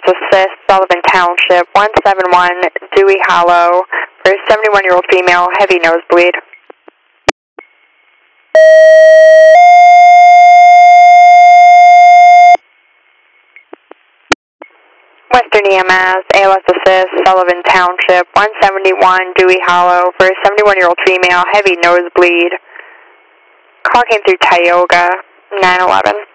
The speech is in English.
Assist, Sullivan Township, 171 Dewey Hollow, for a 71-year-old female, heavy nosebleed. Western EMS, ALS Assist, Sullivan Township, 171 Dewey Hollow, for a 71-year-old female, heavy nosebleed. Call came through Tioga, 911.